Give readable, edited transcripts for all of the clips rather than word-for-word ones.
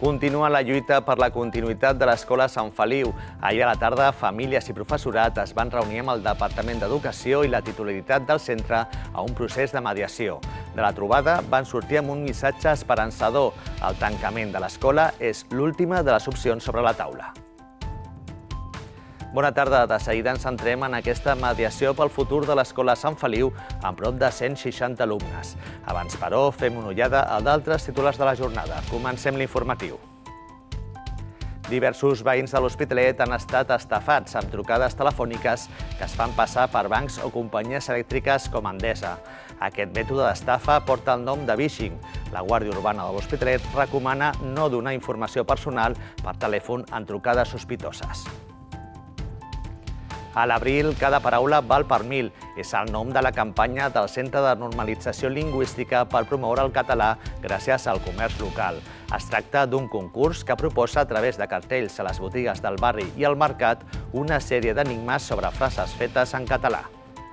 Continua la lluita per la continuïtat de l'Escola Sant Feliu. Ahir a la tarda, famílies i professorat es van reunir amb el Departament d'Educació i la titularitat del centre a un procés de mediació. De la trobada van sortir amb un missatge esperançador. El tancament de l'escola és l'última de les opcions sobre la taula. Bona tarda. De seguida ens centrem en aquesta mediació pel futur de l'Escola Sant Feliu amb prop de 160 alumnes. Abans, però, fem una ullada a d'altres titulars de la jornada. Comencem l'informatiu. Diversos veïns de l'Hospitalet han estat estafats amb trucades telefòniques que es fan passar per bancs o companyies elèctriques com Endesa. Aquest mètode d'estafa porta el nom de phishing. La Guàrdia Urbana de l'Hospitalet recomana no donar informació personal per telèfon en trucades sospitoses. A l'abril, cada paraula val per 1000. És el nom de la campanya del Centre de Normalització Lingüística per promoure el català gràcies al comerç local. Es tracta d'un concurs que proposa a través de cartells a les botigues del barri i al mercat una sèrie d'enigmes sobre frases fetes en català.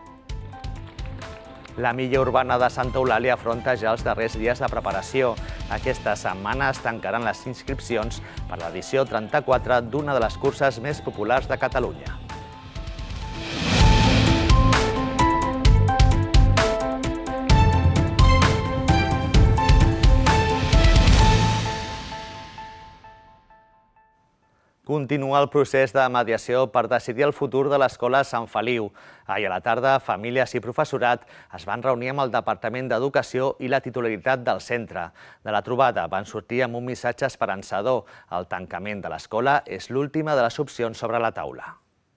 La Milla Urbana de Santa Eulàlia afronta ja els darrers dies de preparació. Aquesta setmana es tancaran les inscripcions per l'edició 34 d'una de les curses més populars de Catalunya. Continua el procés de mediació per decidir el futur de l'Escola Sant Feliu. Ahir a la tarda, famílies i professorat es van reunir amb el Departament d'Educació i la titularitat del centre. De la trobada van sortir amb un missatge esperançador. El tancament de l'escola és l'última de les opcions sobre la taula.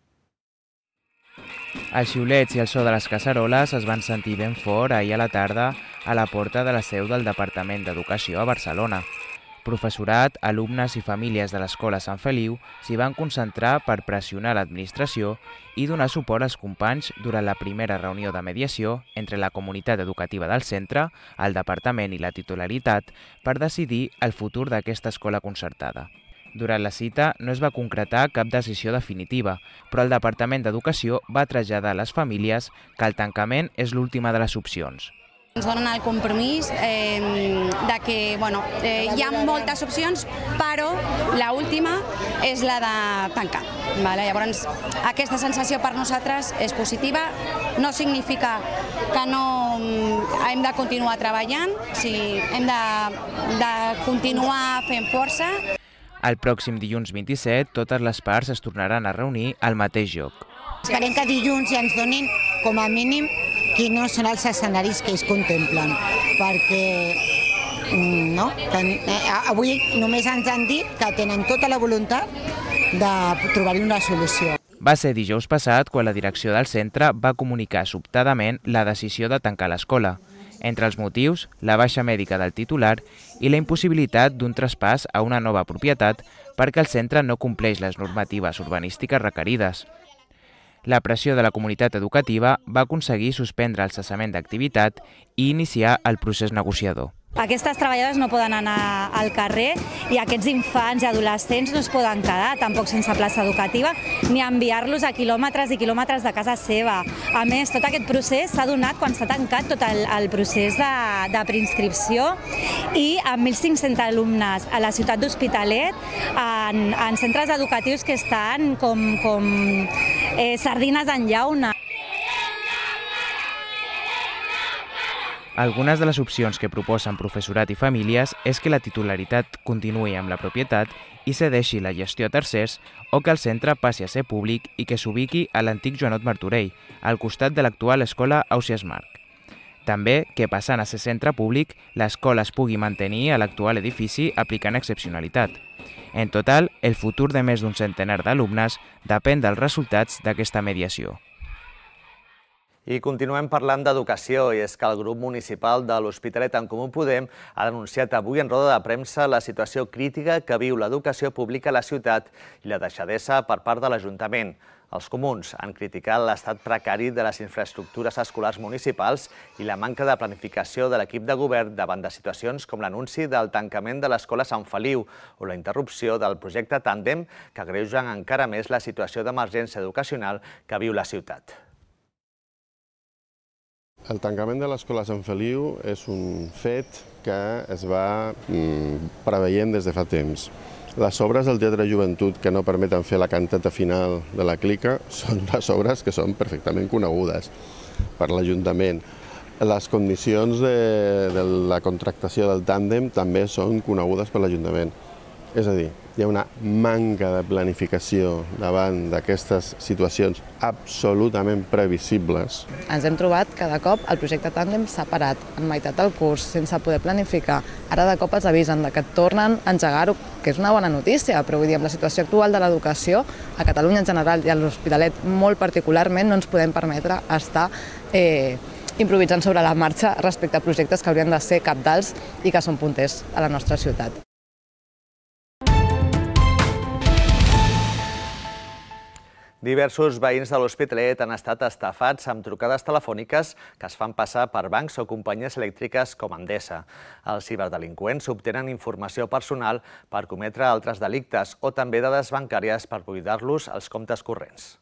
Els xiulets i el so de les casseroles es van sentir ben fort ahir a la tarda a la porta de la seu del Departament d'Educació a Barcelona. Professorat, alumnes i famílies de l'Escola Sant Feliu s'hi van concentrar per pressionar l'administració i donar suport als companys durant la primera reunió de mediació entre la comunitat educativa del centre, el departament i la titularitat per decidir el futur d'aquesta escola concertada. Durant la cita no es va concretar cap decisió definitiva, però el Departament d'Educació va traslladar a les famílies que el tancament és l'última de les opcions. Ens donen el compromís de que hi ha moltes opcions, però l'última és la de tancar. Llavors, aquesta sensació per nosaltres és positiva. No significa que no hem de continuar treballant, hem de continuar fent força. El pròxim dilluns 27, totes les parts es tornaran a reunir al mateix lloc. Esperem que dilluns ja ens donin, com a mínim, quins són els escenaris que ells contemplen, perquè avui només ens han dit que tenen tota la voluntat de trobar-hi una solució. Va ser dijous passat quan la direcció del centre va comunicar sobtadament la decisió de tancar l'escola. Entre els motius, la baixa mèdica del titular i la impossibilitat d'un traspàs a una nova propietat perquè el centre no compleix les normatives urbanístiques requerides. La pressió de la comunitat educativa va aconseguir suspendre el cessament d'activitat i iniciar el procés negociador. Aquestes treballadores no poden anar al carrer i aquests infants i adolescents no es poden quedar tampoc sense plaça educativa ni enviar-los a quilòmetres i quilòmetres de casa seva. A més, tot aquest procés s'ha donat quan s'ha tancat tot el procés de preinscripció i amb 1.500 alumnes a la ciutat d'Hospitalet en centres educatius que estan com sardines en llauna. Algunes de les opcions que proposen professorat i famílies és que la titularitat continuï amb la propietat i cedeixi la gestió a tercers o que el centre passi a ser públic i que s'ubiqui a l'antic Joanot Martorell, al costat de l'actual escola Ausiàs Marc. També que, passant a ser centre públic, l'escola es pugui mantenir a l'actual edifici aplicant excepcionalitat. En total, el futur de més d'un centenar d'alumnes depèn dels resultats d'aquesta mediació. I continuem parlant d'educació, i és que el grup municipal de l'Hospitalet en Comú Podem ha denunciat avui en roda de premsa la situació crítica que viu l'educació pública a la ciutat i la deixadesa per part de l'Ajuntament. Els comuns han criticat l'estat precari de les infraestructures escolars municipals i la manca de planificació de l'equip de govern davant de situacions com l'anunci del tancament de l'Escola Sant Feliu o la interrupció del projecte Tàndem que agreugen encara més la situació d'emergència educacional que viu la ciutat. El tancament de l'escola Sant Feliu és un fet que es va preveient des de fa temps. Les obres del Teatre Joventut que no permeten fer la cantata final de la Clica són les obres que són perfectament conegudes per l'Ajuntament. Les condicions de la contractació del tàndem també són conegudes per l'Ajuntament. És a dir, hi ha una manca de planificació davant d'aquestes situacions absolutament previsibles. Ens hem trobat que de cop el projecte tàndem s'ha parat en meitat del curs, sense poder planificar. Ara de cop els avisen que tornen a engegar-ho, que és una bona notícia, però vull dir, amb la situació actual de l'educació, a Catalunya en general i a l'Hospitalet molt particularment, no ens podem permetre estar improvisant sobre la marxa respecte a projectes que haurien de ser cabdals i que són punters a la nostra ciutat. Diversos veïns de l'Hospitalet han estat estafats amb trucades telefòniques que es fan passar per bancs o companyies elèctriques com Endesa. Els ciberdelinqüents obtenen informació personal per cometre altres delictes o també dades bancàries per buidar-los els comptes corrents.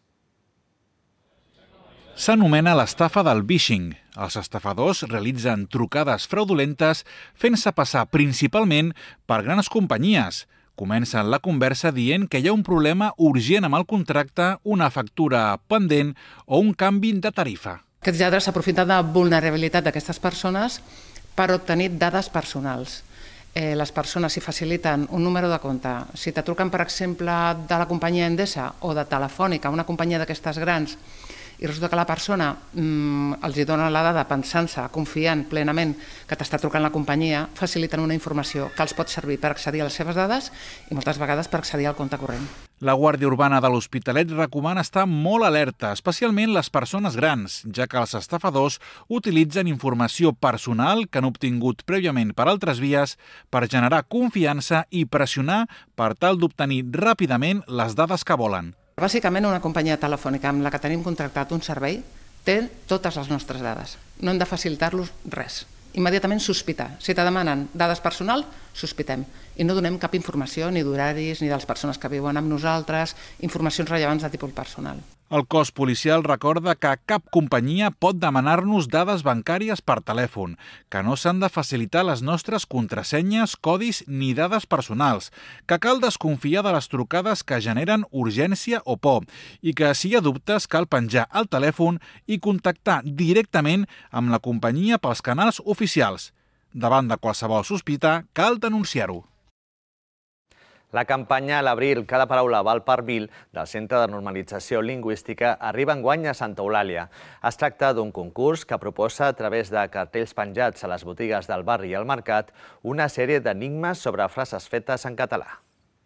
S'anomena l'estafa del phishing. Els estafadors realitzen trucades fraudulentes fent-se passar principalment per grans companyies. Comencen la conversa dient que hi ha un problema urgent amb el contracte, una factura pendent o un canvi de tarifa. Aquests lladres s'aprofiten de vulnerabilitat d'aquestes persones per obtenir dades personals. Les persones s'hi faciliten un número de compte. Si te truquen, per exemple, de la companyia Endesa o de Telefònica, una companyia d'aquestes grans, i resulta que la persona els hi dona la dada pensant-se, confiant plenament que t'està trucant la companyia, faciliten una informació que els pot servir per accedir a les seves dades i moltes vegades per accedir al compte corrent. La Guàrdia Urbana de l'Hospitalet recomana estar molt alerta, especialment les persones grans, ja que els estafadors utilitzen informació personal que han obtingut prèviament per altres vies per generar confiança i pressionar per tal d'obtenir ràpidament les dades que volen. Bàsicament, una companyia telefònica amb la que tenim contractat un servei té totes les nostres dades. No hem de facilitar-los res. Immediatament sospitar. Si te demanen dades personals, sospitem. I no donem cap informació ni d'horaris, ni de les persones que viuen amb nosaltres, informacions rellevants de tipus personal. El cos policial recorda que cap companyia pot demanar-nos dades bancàries per telèfon, que no s'han de facilitar les nostres contrasenyes, codis ni dades personals, que cal desconfiar de les trucades que generen urgència o por i que, si hi ha dubtes, cal penjar el telèfon i contactar directament amb la companyia pels canals oficials. Davant de qualsevol sospita, cal denunciar-ho. La campanya A l'abril, cada paraula val per 1000 del Centre de Normalització Lingüística arriba enguany a Santa Eulàlia. Es tracta d'un concurs que proposa, a través de cartells penjats a les botigues del barri i al mercat, una sèrie d'enigmes sobre frases fetes en català.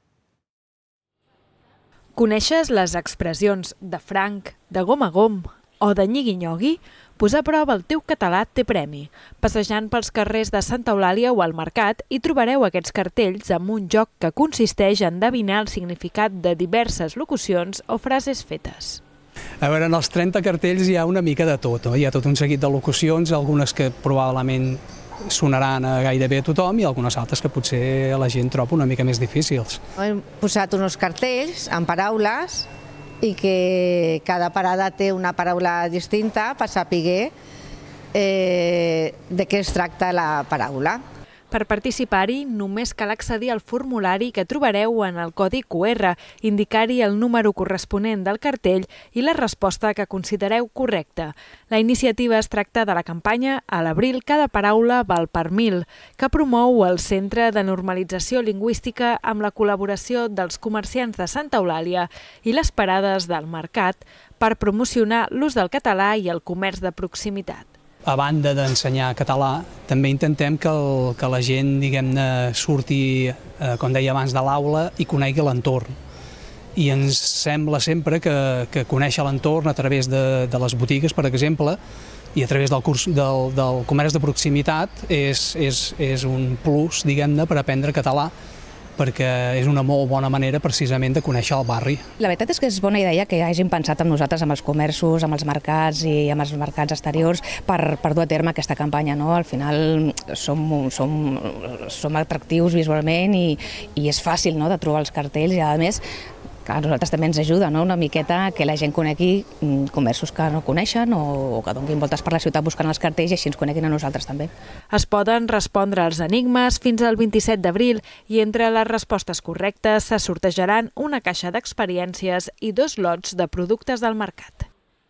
Coneixes les expressions de franc, de gom a gom o de nyigui-nyogui? Posar a prova el teu català té premi. Passejant pels carrers de Santa Eulàlia o al mercat hi trobareu aquests cartells amb un joc que consisteix en endevinar el significat de diverses locucions o frases fetes. A veure, en els 30 cartells hi ha una mica de tot. Hi ha tot un seguit de locucions, algunes que probablement sonaran a gairebé a tothom i algunes altres que potser la gent troba una mica més difícils. Hem posat uns cartells amb paraules i que cada parada té una paraula distinta per saber de què es tracta la paraula. Per participar-hi, només cal accedir al formulari que trobareu en el codi QR, indicar-hi el número corresponent del cartell i la resposta que considereu correcta. La iniciativa es tracta de la campanya A l'abril, cada paraula val per 1000, que promou el Centre de Normalització Lingüística amb la col·laboració dels comerciants de Santa Eulàlia i les parades del mercat per promocionar l'ús del català i el comerç de proximitat. A banda d'ensenyar català, també intentem que la gent, diguem-ne, surti, com deia abans, de l'aula i conegui l'entorn. I ens sembla sempre que conèixer l'entorn a través de les botigues, per exemple, i a través del comerç de proximitat és un plus, diguem-ne, per aprendre català, perquè és una molt bona manera precisament de conèixer el barri. La veritat és que és bona idea que hagin pensat en nosaltres, amb els comerços, amb els mercats i amb els mercats exteriors per dur a terme aquesta campanya. Al final som atractius visualment i és fàcil de trobar els cartells i a més a nosaltres també ens ajuda, no?, una miqueta que la gent conegui comerços que no coneixen o que donguin voltes per la ciutat buscant els cartells i així ens coneguin a nosaltres també. Es poden respondre als enigmes fins al 27 d'abril i entre les respostes correctes se sortejaran una caixa d'experiències i 2 lots de productes del mercat.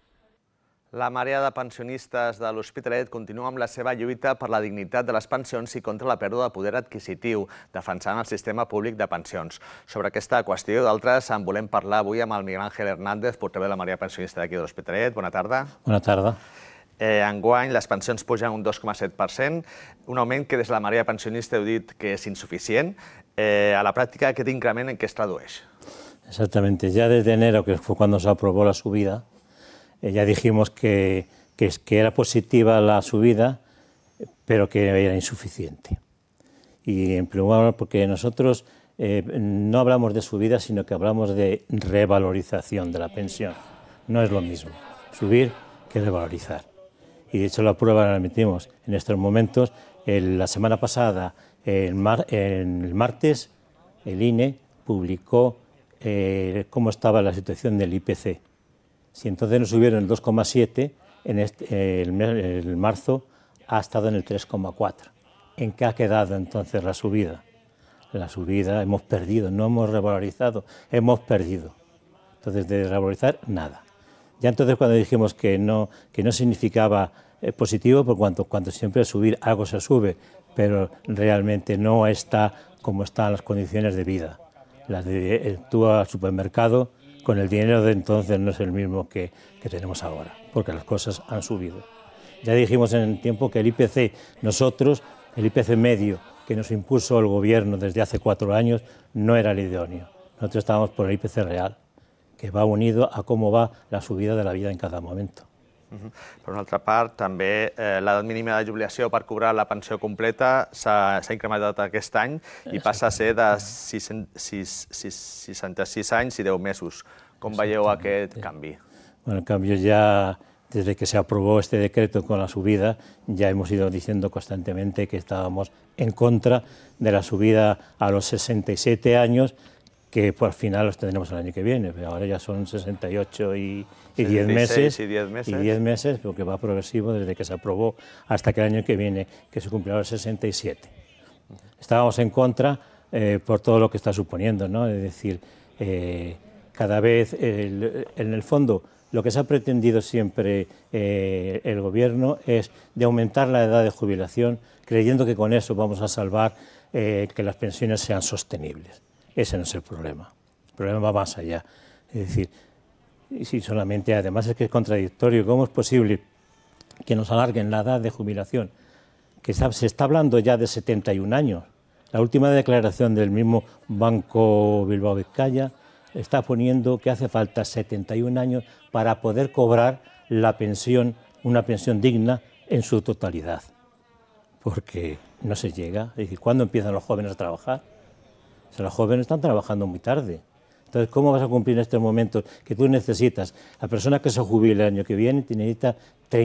La marea de pensionistes de l'Hospitalet continua amb la seva lluita per la dignitat de les pensions i contra la pèrdua de poder adquisitiu, defensant el sistema públic de pensions. Sobre aquesta qüestió i d'altres en volem parlar avui amb el Miguel Ángel Hernández, portaveu de la marea pensionista d'aquí de l'Hospitalet. Bona tarda. Bona tarda. Enguany les pensions pugen un 2,7%, un augment que des de la marea pensionista heu dit que és insuficient. A la pràctica, aquest increment en què es tradueix? Exactamente. Ya desde enero, que fue cuando se aprobó la subida, ya dijimos que era positiva la subida, pero que era insuficiente. Y en primer lugar, porque nosotros no hablamos de subida, sino que hablamos de revalorización de la pensión. No es lo mismo subir que revalorizar. Y de hecho la prueba la emitimos en estos momentos. La semana pasada, el martes, el INE publicó cómo estaba la situación del IPC. Si entonces nos subieron el 2,7, el marzo ha estado en el 3,4. ¿En qué ha quedado entonces la subida? La subida hemos perdido, no hemos revalorizado, hemos perdido. Entonces, de revalorizar, nada. Ya entonces cuando dijimos que no significaba positivo, por cuanto siempre subir, algo se sube, pero realmente no está como están las condiciones de vida. Tú al supermercado, con el dinero de entonces no es el mismo que tenemos ahora, porque las cosas han subido. Ya dijimos en el tiempo que el IPC, el IPC medio que nos impuso el gobierno desde hace 4 años, no era el idóneo. Nosotros estábamos por el IPC real, que va unido a cómo va la subida de la vida en cada momento. Per una altra part, també l'edat mínima de jubilació per cobrar la pensió completa s'ha incrementat aquest any i passa a ser de 66 anys i 10 mesos. Com veieu aquest canvi? Bueno, el cambio ya, desde que se aprobó este decreto con la subida, ya hemos ido diciendo constantemente que estábamos en contra de la subida a los 67 años, que por final los tendremos el año que viene, pero ahora ya son 68 y 10 meses, y 10 meses, pero que va progresivo desde que se aprobó hasta que el año que viene, que se cumplirá los 67. Estábamos en contra por todo lo que está suponiendo, ¿no? Es decir, cada vez, en el fondo, lo que se ha pretendido siempre el gobierno es de aumentar la edad de jubilación, creyendo que con eso vamos a salvar que las pensiones sean sostenibles. Ese no es el problema va más allá. Es decir, si solamente, además es que es contradictorio, ¿cómo es posible que nos alarguen la edad de jubilación? Que se está hablando ya de 71 años. La última declaración del mismo Banco Bilbao Vizcaya está poniendo que hace falta 71 años para poder cobrar la pensión, una pensión digna en su totalidad. Porque no se llega. Es decir, ¿cuándo empiezan los jóvenes a trabajar? O sea, los jóvenes están trabajando muy tarde. Entonces, ¿cómo vas a cumplir en estos momentos que tú necesitas? La persona que se jubile el año que viene necesita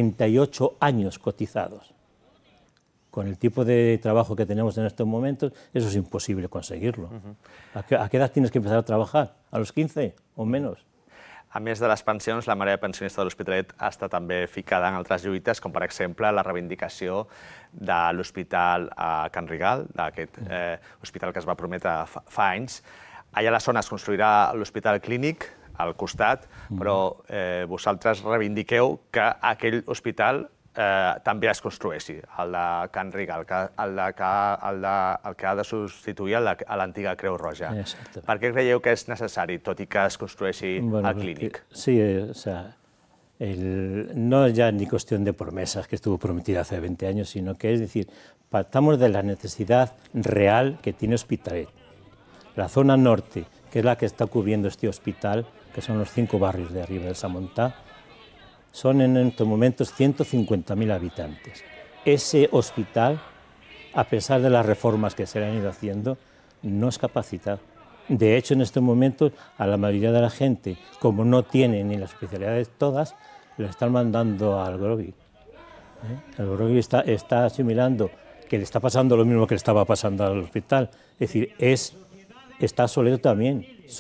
38 años cotizados. Con el tipo de trabajo que tenemos en estos momentos, eso es imposible conseguirlo. ¿A qué edad tienes que empezar a trabajar? ¿A los 15 o menos? A més de les pensions, la marea pensionista de l'Hospitalet està també ficada en altres lluites, com per exemple la reivindicació de l'hospital a Can Rigal, d'aquest hospital que es va prometre fa anys. Allà a la zona es construirà l'hospital clínic, al costat, però vosaltres reivindiqueu que aquell hospital també es construeixi, el de Can Rigal, el que ha de substituir a l'antiga Creu Roja. Per què creieu que és necessari, tot i que es construeixi el clínic? Sí, o sea, no es ya ni cuestión de promesas que estuvo prometida hace 20 años, sino que es decir, partamos de la necesidad real que tiene Hospitalet. La zona norte, que es la que está cubriendo este hospital, que son los 5 barrios de arriba del Samontá, son en estos momentos 150.000 habitantes. Ese hospital, a pesar de las reformas que se le han ido haciendo, no es capacitado. De hecho, en estos momentos, a la mayoría de la gente, como no tiene ni las especialidades todas, lo están mandando al Grovi. El Grovi está asimilando que le está pasando lo mismo que le estaba pasando al hospital. Es decir, está obsoleto también. Son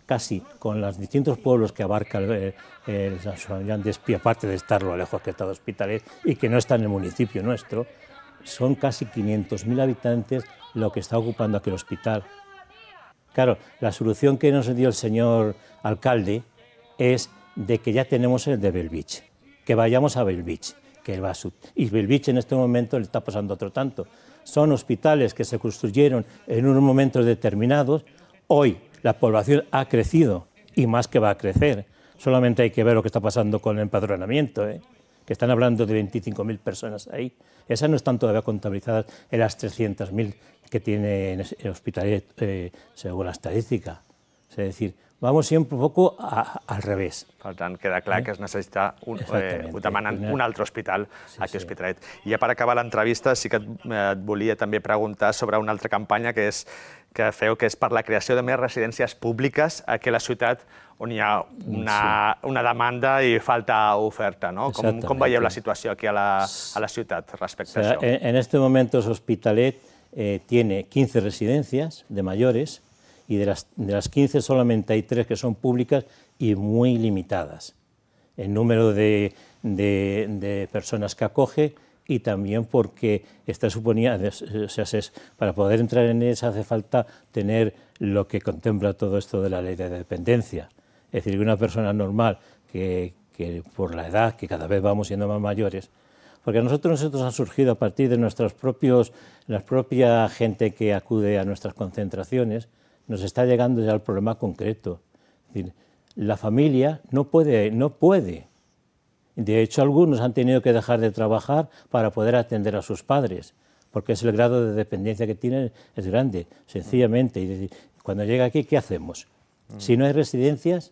casi con los distintos pueblos que abarca el San Juan de Espí, aparte de estar lo lejos que está de Hospitalet y que no está en el municipio nuestro, son casi 500.000 habitantes lo que está ocupando aquel hospital. Claro, la solución que nos dio el señor alcalde es de que ya tenemos el de Bellvitge, que vayamos a Bellvitge, que va a y Bellvitge en este momento le está pasando otro tanto. Son hospitales que se construyeron en unos momentos determinados. Hoy la población ha crecido y más que va a crecer. Solamente hay que ver lo que está pasando con el empadronamiento, que están hablando de 25.000 personas ahí. Esas no están todavía contabilizadas en las 300.000 que tiene el Hospitalet según la estadística. Es decir, vamos siempre un poco al revés. Per tant, queda clar que es necessita demanen un altre hospital aquí a Hospitalet. I ja per acabar l'entrevista sí que et volia també preguntar sobre una altra campanya que feu, que és per la creació de més residències públiques aquí a la ciutat on hi ha una demanda i falta oferta, no? Com veieu la situació aquí a la ciutat respecte a això? En este momento Hospitalet tiene 15 residencias de mayores y de las 15 solamente hay 3 que son públicas y muy limitadas. El número de personas que acoge y también porque está suponía, o sea, para poder entrar en esa hace falta tener lo que contempla todo esto de la ley de dependencia. Es decir, que una persona normal que por la edad, que cada vez vamos siendo más mayores, porque a nosotros ha surgido a partir de la propia gente que acude a nuestras concentraciones, nos está llegando ya el problema concreto. Es decir, la familia no puede. De hecho, algunos han tenido que dejar de trabajar para poder atender a sus padres, porque el grado de dependencia que tienen es grande, sencillamente. Y decir, cuando llega aquí, ¿qué hacemos? Si no hay residencias,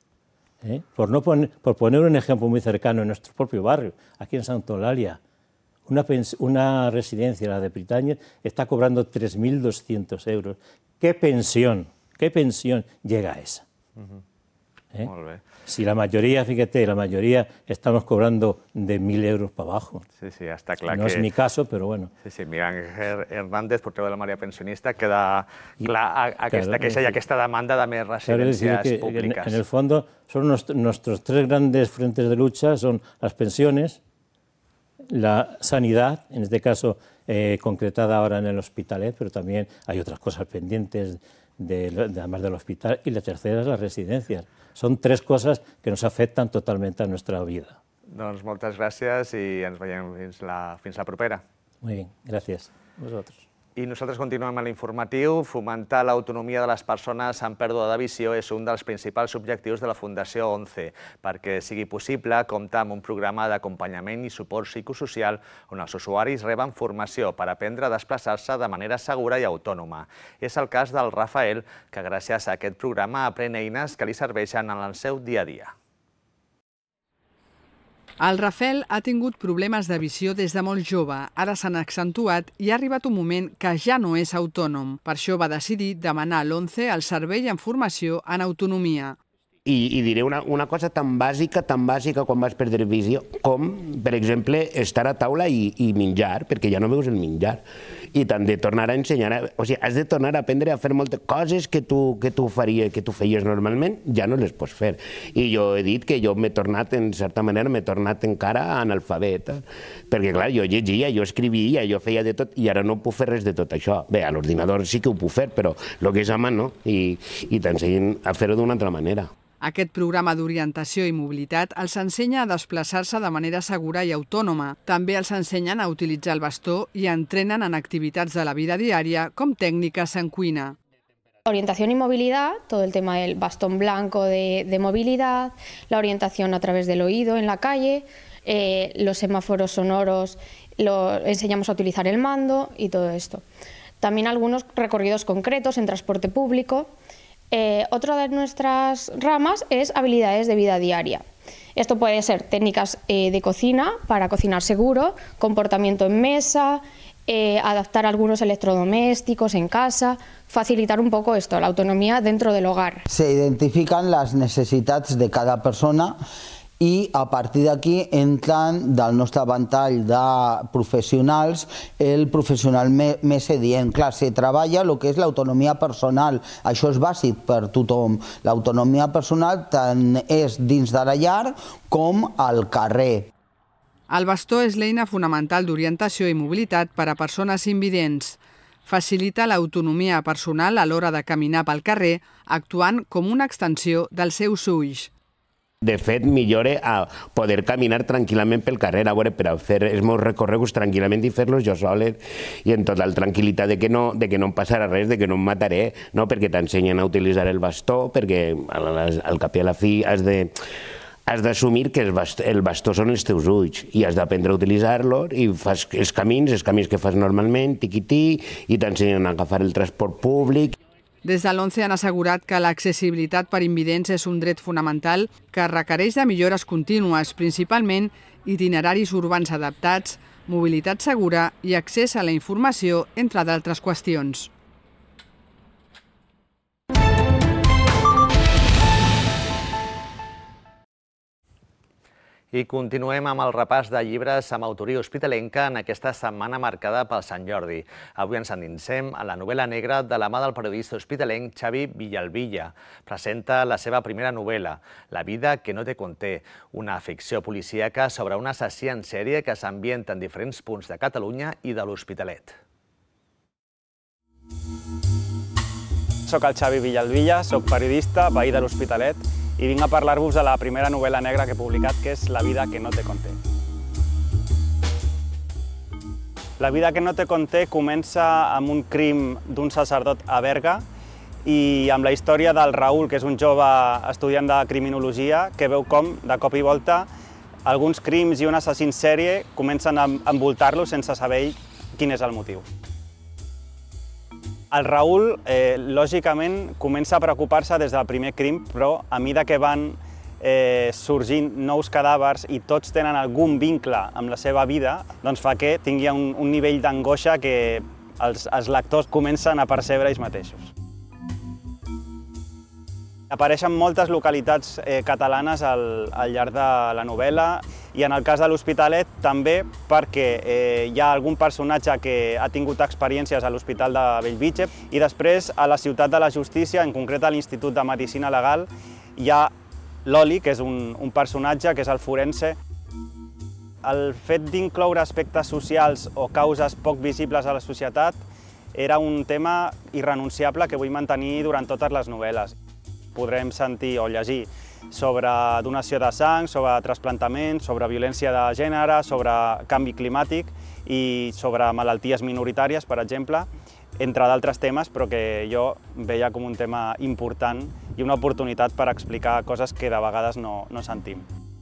por poner un ejemplo muy cercano en nuestro propio barrio, aquí en Santa Eulalia, una residencia, la de Pritàñez, está cobrando 3.200 euros. ¿Qué pensión llega a esa? Molt bé. Si la mayoría, fíjate, estamos cobrando de 1.000 euros para abajo. Sí, està clar no que... és mi caso, però bueno. Sí, Miguel Hernández, portaveu de la Maria Pensionista, queda clar aquesta queixa i aquesta demanda de més residències públiques. En el fondo, son nuestros 3 grandes frentes de lucha, son las pensiones, la sanidad, en este caso concretada ahora en el Hospitalet, pero también hay otras cosas pendientes además del hospital, y la tercera es las residencias. Son 3 cosas que nos afectan totalmente a nuestra vida. Doncs moltes gràcies i ens veiem fins la propera. Muy bien, gracias. Vosotros. I nosaltres continuem amb l'informatiu. Fomentar l'autonomia de les persones amb pèrdua de visió és un dels principals objectius de la Fundació 11, perquè sigui possible comptar amb un programa d'acompanyament i suport psicosocial on els usuaris reben formació per aprendre a desplaçar-se de manera segura i autònoma. És el cas del Rafael, que gràcies a aquest programa aprèn eines que li serveixen en el seu dia a dia. El Rafael ha tingut problemes de visió des de molt jove, ara s'han accentuat i ha arribat un moment que ja no és autònom. Per això va decidir demanar a l'11 el servei en formació en autonomia. I diré una cosa tan bàsica quan vas perdre visió, com, per exemple, estar a taula i menjar, perquè ja no veus el menjar. I t'han de tornar a ensenyar, o sigui, has de tornar a aprendre a fer moltes coses que tu feies normalment, ja no les pots fer. I jo he dit que jo m'he tornat, en certa manera, encara analfabet, perquè, clar, jo llegia, jo escrivia, jo feia de tot, i ara no puc fer res de tot això. Bé, a l'ordinador sí que ho puc fer, però el que és a mà no, i t'ensenyen a fer-ho d'una altra manera. Aquest programa d'orientació i mobilitat els ensenya a desplaçar-se de manera segura i autònoma. També els ensenyen a utilitzar el bastó i entrenen en activitats de la vida diària com tècniques en cuina. Orientación y movilidad, todo el tema del bastón blanco de movilidad, la orientación a través del oído en la calle, los semáforos sonoros, enseñamos a utilizar el mando y todo esto. También algunos recorridos concretos en transporte público. Otra de nuestras ramas es habilidades de vida diaria. Esto puede ser técnicas de cocina para cocinar seguro, comportamiento en mesa, adaptar algunos electrodomésticos en casa, facilitar un poco la autonomía dentro del hogar. Se identifican las necesidades de cada persona i a partir d'aquí entren del nostre ventall de professionals el professional més adient. Clar, se treballa el que és l'autonomia personal, això és bàsic per tothom. L'autonomia personal tant és dins de la llar com al carrer. El bastó és l'eina fonamental d'orientació i mobilitat per a persones invidents. Facilita l'autonomia personal a l'hora de caminar pel carrer, actuant com una extensió dels seus ulls. De fet, millora a poder caminar tranquil·lament pel carrer, a veure, per a fer els meus recorreguts tranquil·lament i fer-los jo soles i en total tranquil·litat de que no em passarà res, de que no em mataré, no? Perquè t'ensenyen a utilitzar el bastó, perquè al cap i a la fi has d'assumir que el bastó són els teus ulls i has d'aprendre a utilitzar-lo i fas els camins que fas normalment, tiquití, i t'ensenyen a agafar el transport públic. Des de l'11 han assegurat que l'accessibilitat per invidents és un dret fonamental que requereix de millores contínues, principalment itineraris urbans adaptats, mobilitat segura i accés a la informació, entre d'altres qüestions. I continuem amb el repàs de llibres amb autoria hospitalenca en aquesta setmana marcada pel Sant Jordi. Avui ens endinsem a la novel·la negra de la mà del periodista hospitalenc Xavi Villalbilla. Presenta la seva primera novel·la, La vida que no te conté, una ficció policíaca sobre un assassí en sèrie que s'ambienta en diferents punts de Catalunya i de l'Hospitalet. Soc el Xavi Villalbilla, soc periodista, veí de l'Hospitalet, i vinc a parlar-vos de la primera novel·la negra que he publicat, que és La vida que no te conté. La vida que no te conté comença amb un crim d'un sacerdot a Berga i amb la història del Raül, que és un jove estudiant de criminologia, que veu com, de cop i volta, alguns crims i un assassí en sèrie comencen a envoltar-lo sense saber quin és el motiu. El Raül, lògicament, comença a preocupar-se des del primer crim, però a mesura que van sorgint nous cadàvers i tots tenen algun vincle amb la seva vida, doncs fa que tingui un nivell d'angoixa que els lectors comencen a percebre ells mateixos. Apareixen moltes localitats catalanes al llarg de la novel·la i en el cas de l'Hospitalet també perquè hi ha algun personatge que ha tingut experiències a l'Hospital de Bellvitge i després a la Ciutat de la Justícia, en concret a l'Institut de Medicina Legal, hi ha l'Oli, que és un personatge que és el forense. El fet d'incloure aspectes socials o causes poc visibles a la societat era un tema irrenunciable que vull mantenir durant totes les novel·les. Podrem sentir o llegir sobre donació de sang, sobre trasplantament, sobre violència de gènere, sobre canvi climàtic i sobre malalties minoritàries, per exemple, entre d'altres temes, però que jo veia com un tema important i una oportunitat per explicar coses que de vegades no sentim.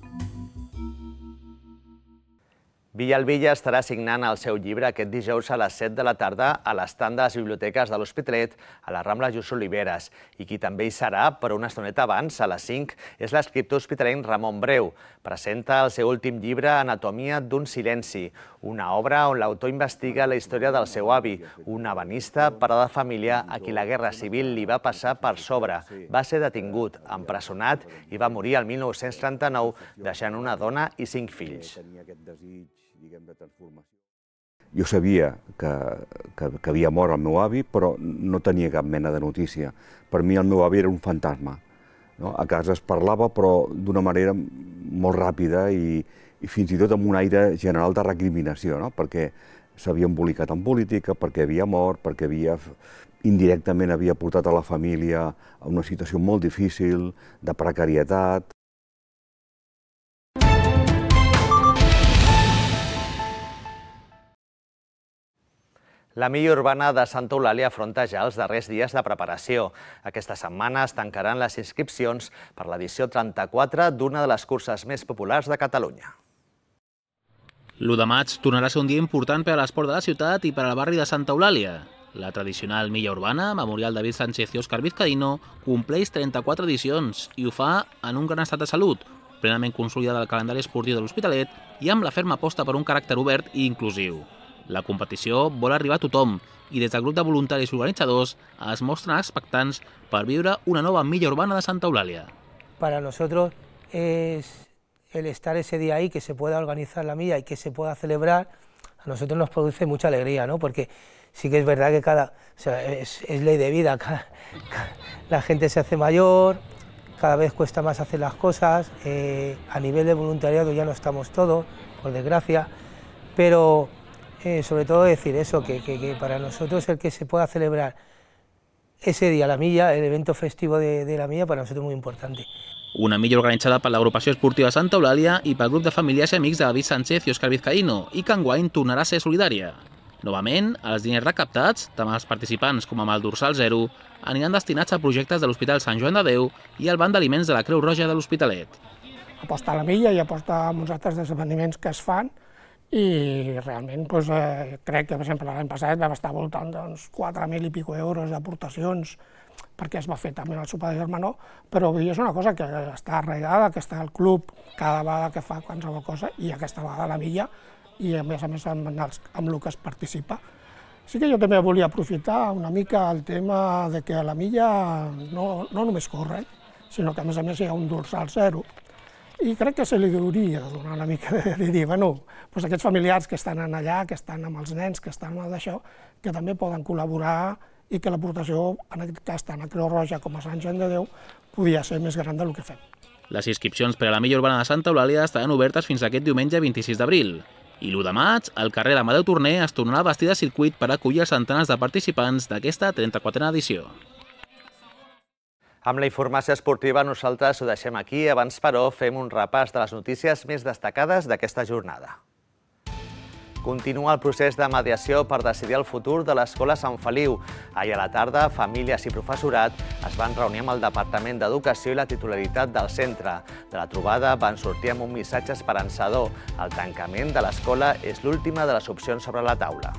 Villalbilla estarà signant el seu llibre aquest dijous a les 7 de la tarda a l'estand de les biblioteques de l'Hospitalet, a la Rambla Just Oliveres. I qui també hi serà, però una estoneta abans, a les 5, és l'escriptor hospitalenc Ramon Breu. Presenta el seu últim llibre, Anatomia d'un silenci, una obra on l'autor investiga la història del seu avi, un ebenista pare de família a qui la Guerra Civil li va passar per sobre. Va ser detingut, empresonat i va morir el 1939, deixant una dona i 5 fills. Jo sabia que havia mort el meu avi, però no tenia cap mena de notícia. Per mi el meu avi era un fantasma. A casa es parlava, però d'una manera molt ràpida i fins i tot amb un aire general de recriminació, perquè s'havia embolicat en política, perquè havia mort, perquè indirectament havia portat a la família a una situació molt difícil, de precarietat. La milla urbana de Santa Eulàlia afronta ja els darrers dies de preparació. Aquesta setmana es tancaran les inscripcions per l'edició 34 d'una de les curses més populars de Catalunya. L'1 de maig tornarà a ser un dia important per a l'esport de la ciutat i per al barri de Santa Eulàlia. La tradicional milla urbana, Memorial David Sánchez i Òscar Vizcaíno, compleix 34 edicions i ho fa en un gran estat de salut, plenament consolidat el calendari esportiu de l'Hospitalet i amb la ferma aposta per un caràcter obert i inclusiu. La competició vol arribar a tothom i des del grup de voluntaris i organitzadors es mostren expectants per viure una nova milla urbana de Santa Eulàlia. Para nosotros es el estar ese día ahí, que se pueda organizar la milla y que se pueda celebrar, a nosotros nos produce mucha alegría, ¿no? Porque sí que es verdad que es ley de vida, la gente se hace mayor, cada vez cuesta más hacer las cosas, a nivel de voluntariado ya no estamos todos, por desgracia, pero sobre todo decir eso, que para nosotros el que se pueda celebrar ese día la milla, el evento festivo de la milla, para nosotros es muy importante. Una milla organitzada per l'agrupació esportiva Santa Eulàlia i pel grup de familiars i amics de David Sánchez i Òscar Vizcaíno, i que enguany tornarà a ser solidària. Novament, els diners recaptats, tant als participants com amb el dorsal 0, aniran destinats a projectes de l'Hospital Sant Joan de Déu i al Banc d'Aliments de la Creu Roja de l'Hospitalet. Aposta a la milla i aposta a uns altres esdeveniments que es fan i realment crec que, per exemple, l'any passat vam estar voltant d'uns 4.000 i pico euros d'aportacions perquè es va fer també el sopar de germanor, però és una cosa que està arraigada, que està al club cada vegada que fa qualsevol cosa i aquesta vegada a la milla i a més amb el que es participa. Sí que jo també volia aprofitar una mica el tema de que a la milla no només corren, sinó que a més hi ha un dorsal 0 i crec que se li hauria de donar una mica de dir, bueno, aquests familiars que estan allà, que estan amb els nens, que estan amb això, que també poden col·laborar i que l'aportació, en aquest cas, tant a Creu Roja com a Sant Joan de Déu, podia ser més gran del que fem. Les inscripcions per a la milla urbana de Santa Eulàlia estaran obertes fins aquest diumenge 26 d'abril. I l'1 de maig, el carrer d'Amadeu Torner es tornarà a vestir de circuit per acollir els centenars de participants d'aquesta 34a edició. Amb la informació esportiva nosaltres ho deixem aquí. Abans, però, fem un repàs de les notícies més destacades d'aquesta jornada. Continua el procés de mediació per decidir el futur de l'Escola Sant Feliu. Ahir a la tarda, famílies i professorat es van reunir amb el Departament d'Educació i la titularitat del centre. De la trobada van sortir amb un missatge esperançador. El tancament de l'escola és l'última de les opcions sobre la taula.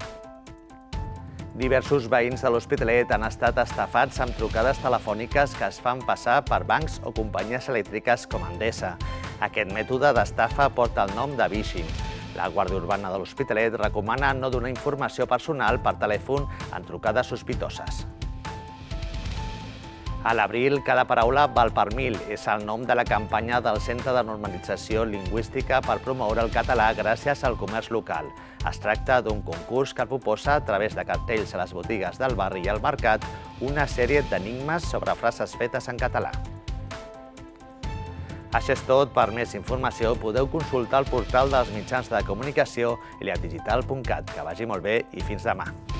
Diversos veïns de l'Hospitalet han estat estafats amb trucades telefòniques que es fan passar per bancs o companyies elèctriques com Endesa. Aquest mètode d'estafa porta el nom de phishing. La Guàrdia Urbana de l'Hospitalet recomana no donar informació personal per telèfon en trucades sospitoses. A l'abril, cada paraula val per 1000. És el nom de la campanya del Centre de Normalització Lingüística per promoure el català gràcies al comerç local. Es tracta d'un concurs que proposa, a través de cartells a les botigues del barri i al mercat, una sèrie d'enigmes sobre frases fetes en català. Això és tot. Per més informació podeu consultar el portal dels mitjans de comunicació eliadigital.cat. Que vagi molt bé i fins demà.